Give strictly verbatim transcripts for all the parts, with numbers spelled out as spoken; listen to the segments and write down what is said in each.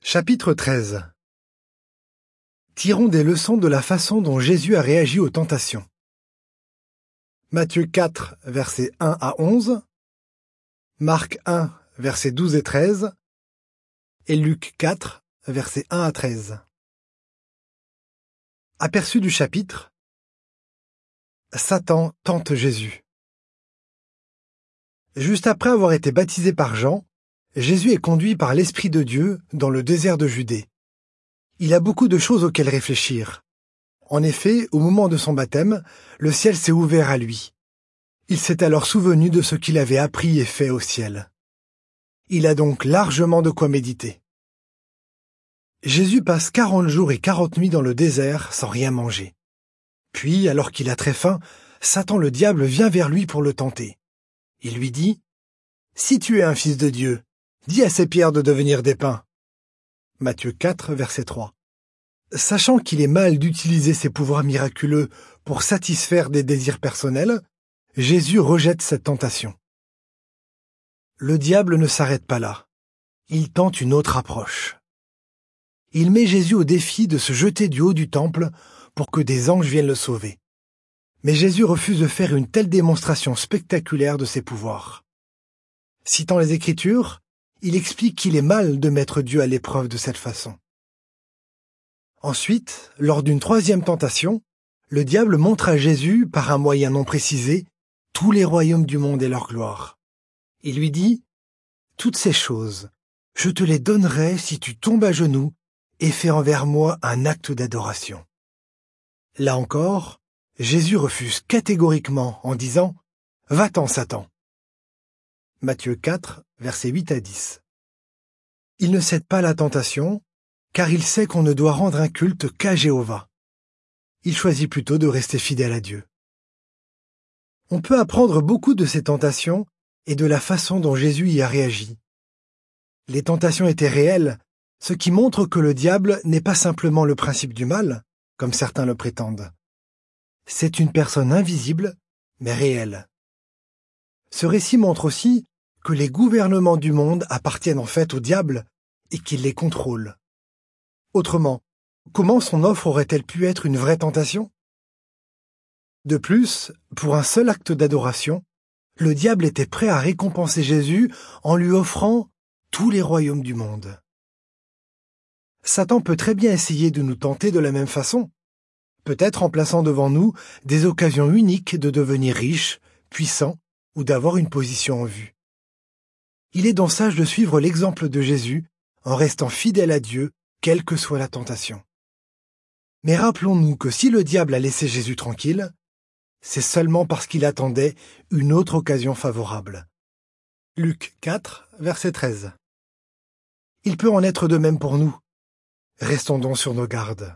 Chapitre treize. Tirons des leçons de la façon dont Jésus a réagi aux tentations. Matthieu quatre, versets un à onze, Marc un, versets douze et treize, et Luc quatre, versets un à treize. Aperçu du chapitre. Satan tente Jésus. Juste après avoir été baptisé par Jean, Jésus est conduit par l'Esprit de Dieu dans le désert de Judée. Il a beaucoup de choses auxquelles réfléchir. En effet, au moment de son baptême, le ciel s'est ouvert à lui. Il s'est alors souvenu de ce qu'il avait appris et fait au ciel. Il a donc largement de quoi méditer. Jésus passe quarante jours et quarante nuits dans le désert sans rien manger. Puis, alors qu'il a très faim, Satan le diable vient vers lui pour le tenter. Il lui dit « Si tu es un fils de Dieu, dis à ces pierres de devenir des pains. » Matthieu quatre, verset trois. Sachant qu'il est mal d'utiliser ses pouvoirs miraculeux pour satisfaire des désirs personnels, Jésus rejette cette tentation. Le diable ne s'arrête pas là. Il tente une autre approche. Il met Jésus au défi de se jeter du haut du temple pour que des anges viennent le sauver. Mais Jésus refuse de faire une telle démonstration spectaculaire de ses pouvoirs. Citant les Écritures, il explique qu'il est mal de mettre Dieu à l'épreuve de cette façon. Ensuite, lors d'une troisième tentation, le diable montre à Jésus, par un moyen non précisé, tous les royaumes du monde et leur gloire. Il lui dit « Toutes ces choses, je te les donnerai si tu tombes à genoux et fais envers moi un acte d'adoration. » Là encore, Jésus refuse catégoriquement en disant « Va-t'en, Satan !» Matthieu quatre, versets huit à dix. Il ne cède pas à la tentation, car il sait qu'on ne doit rendre un culte qu'à Jéhovah. Il choisit plutôt de rester fidèle à Dieu. On peut apprendre beaucoup de ces tentations et de la façon dont Jésus y a réagi. Les tentations étaient réelles, ce qui montre que le diable n'est pas simplement le principe du mal, comme certains le prétendent. C'est une personne invisible, mais réelle. Ce récit montre aussi que les gouvernements du monde appartiennent en fait au diable et qu'il les contrôle. Autrement, comment son offre aurait-elle pu être une vraie tentation? De plus, pour un seul acte d'adoration, le diable était prêt à récompenser Jésus en lui offrant tous les royaumes du monde. Satan peut très bien essayer de nous tenter de la même façon, peut-être en plaçant devant nous des occasions uniques de devenir riches, puissants ou d'avoir une position en vue. Il est donc sage de suivre l'exemple de Jésus en restant fidèle à Dieu, quelle que soit la tentation. Mais rappelons-nous que si le diable a laissé Jésus tranquille, c'est seulement parce qu'il attendait une autre occasion favorable. Luc quatre, verset treize. Il peut en être de même pour nous. Restons donc sur nos gardes.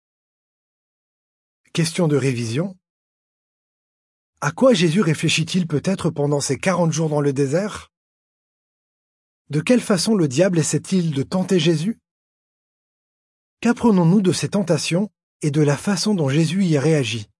Question de révision. À quoi Jésus réfléchit-il peut-être pendant ces quarante jours dans le désert? De quelle façon le diable essaie-t-il de tenter Jésus? Qu'apprenons-nous de ces tentations et de la façon dont Jésus y a réagi?